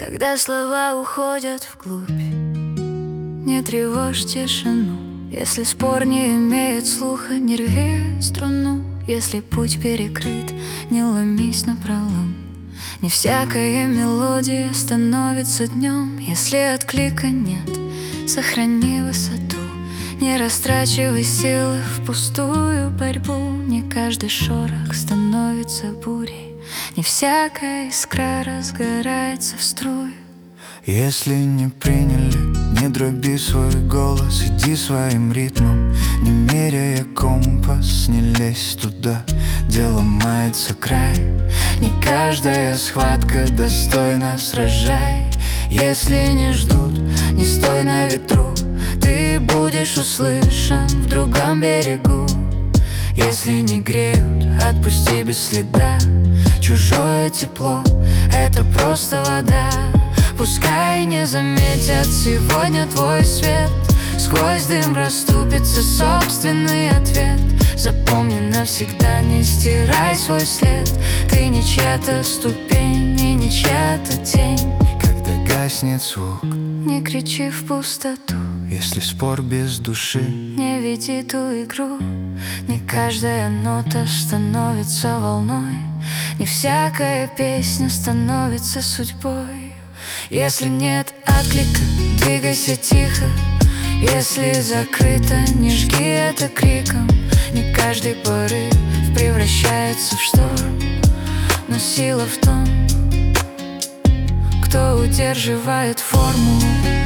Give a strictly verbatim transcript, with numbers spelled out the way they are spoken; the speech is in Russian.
Когда слова уходят вглубь, не тревожь тишину. Если спор не имеет слуха, не рви струну. Если путь перекрыт, не ломись напролом. Не всякая мелодия становится днем. Если отклика нет, сохрани высоту. Не растрачивай силы в пустую борьбу. Не каждый шорох становится бурей. Не всякая искра разгорается в струю. Если не приняли, не дроби свой голос, иди своим ритмом, не меряя компас, не лезь туда, где ломается край. Не каждая схватка достойна, сражай. Если не ждут, не стой на ветру, ты будешь услышан в другом берегу. Если не греют, отпусти без следа. Чужое тепло — это просто вода. Пускай не заметят сегодня твой свет. Сквозь дым расступится собственный ответ. Запомни навсегда, не стирай свой след. Ты не чья-то ступень и не чья-то тень. Когда гаснет звук, не кричи в пустоту. если спор без души, не веди ту игру. Не каждая нота становится волной. Не всякая песня становится судьбой. Если нет отклика, двигайся тихо. Если закрыто, не жги это криком. Не каждый порыв превращается в шторм. Но сила в том, кто удерживает форму.